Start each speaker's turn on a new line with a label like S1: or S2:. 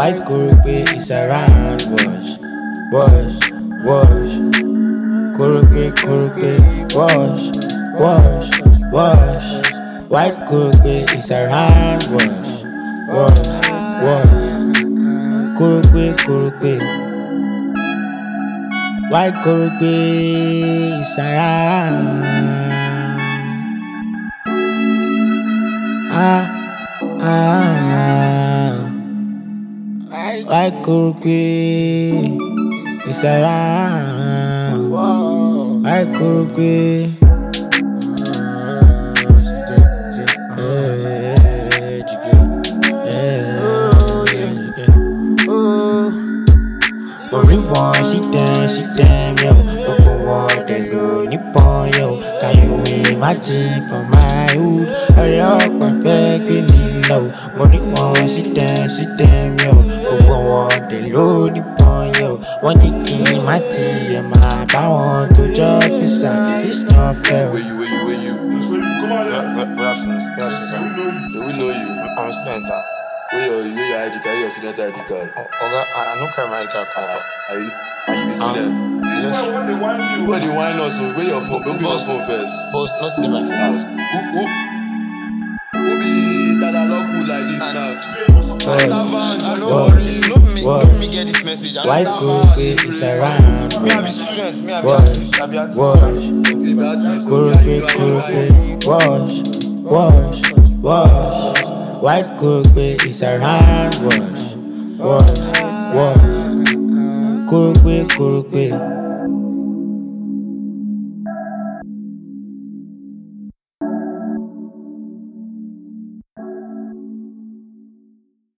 S1: White Kurupe is around, wash, Kurupe, wash, White Kurupe is around, wash, Kurupe. White Kurupe is around. White Kurupe is around. White Kurupe. Everyone, she damn, yo. Open water, low, nippon, yo. Can you imagine from my hood? A lot perfect with me, no. Everyone, she damn, yo. Open water, low, nippon, yo. One key, my tea, and my power to job visa. It's not fair.
S2: Where you?
S3: Come on,
S4: Good afternoon, sir.
S2: They will know you.
S4: I'm a student, sir.
S2: Where your ID card, your student ID card.
S4: Oga, I don't carry my card.
S2: Are you be student?
S3: This
S4: Yes.
S3: is what they want you.
S2: Where the wine also? Where your phone? Open your phone first.
S4: Post, not to my phone.
S2: Who be Dadaloku like this now?
S4: Don't me get this message.
S1: White Kurupe is around.
S4: Me, I be student. Me, I be
S1: Wash, Kurupe, wash. White Kurupe is around, wash, Kurupe.